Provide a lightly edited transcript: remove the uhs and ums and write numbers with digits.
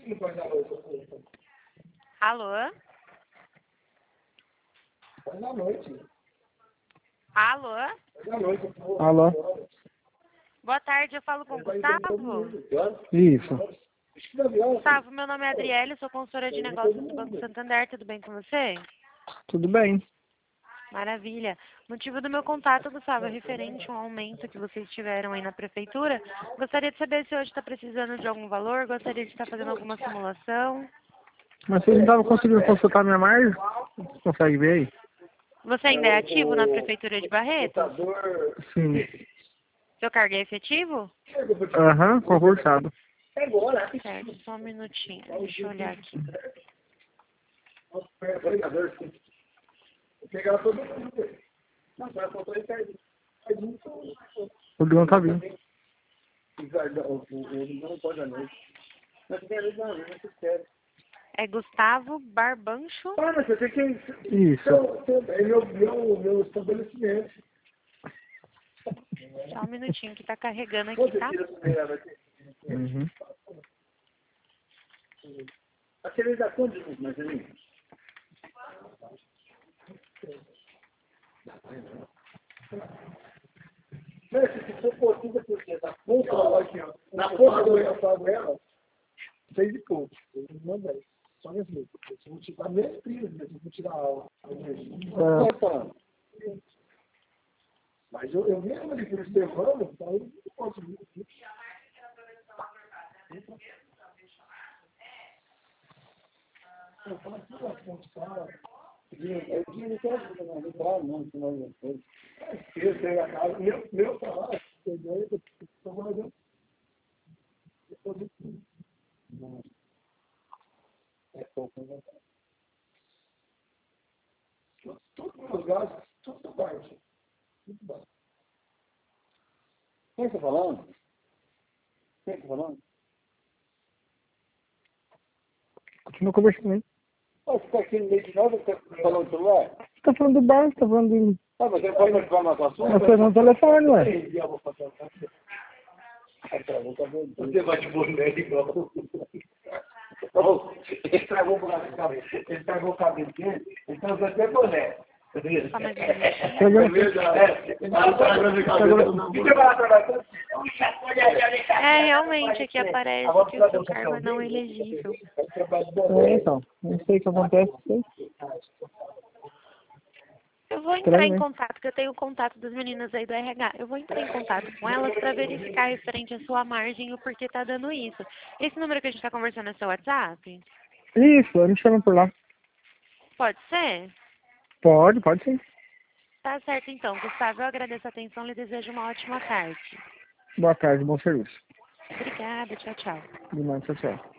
Alô? Boa noite. Alô? Boa noite. Alô? Boa tarde, eu falo com o Gustavo. Isso. Gustavo, meu nome é Adriele, sou consultora de negócios do Banco Santander, tudo bem com você? Tudo bem. Maravilha. O motivo do meu contato, Gustavo, é referente a um aumento que vocês tiveram aí na prefeitura. Gostaria de saber se hoje está precisando de algum valor, gostaria de estar fazendo alguma simulação. Mas você não estava conseguindo consultar minha margem? Você consegue ver aí? Você ainda é ativo na prefeitura de Barretos? Sim. Seu cargo é efetivo? Aham, concursado. Certo, só um minutinho, deixa eu olhar aqui. O Leão tá vindo. É Gustavo Barbancho? Isso. Meu estabelecimento. Só um minutinho que tá carregando aqui, tá? Uhum. Aquele da quantos, mais ou menos? Se for por 30%, na ponta, na ponta do eu pago ela, 6 e pouco. Não 10. Só minhas letras. Se eu vou tirar minhas primas, se eu vou tirar a aula. Mas eu mesmo ali observando, então eu não posso vir aqui. Eu falo aqui na fonte, cara. Eu não quero entrar, não, senão eu sei. Eu tenho a casa, meu trabalho, eu estou morando. É pouco, né? Todos os meus gastos, tudo parte. Muito bom. Quem está falando? Quem está falando? Continua conversando aí. Você está aqui no meio de nós ou está falando no celular? Você tá falando do bar, você tá falando do... Ah, mas você não pode reclamar com a sua? Você não telefone, ué. Você vai de boné igual. Ele estragou o cabelo dele, então você até boné. Só mais um minutinho. Realmente aqui aparece que o seu cargo é não elegível. Então, não sei o que acontece. Eu vou entrar em contato, que eu tenho o contato das meninas aí do RH. Eu vou entrar em contato com elas para verificar referente à sua margem e o porquê tá dando isso. Esse número que a gente está conversando é seu WhatsApp? Isso, me chama por lá. Pode ser? Pode sim. Tá certo então, Gustavo. Eu agradeço a atenção e lhe desejo uma ótima tarde. Boa tarde, bom serviço. Obrigada, tchau, tchau. De nada, tchau.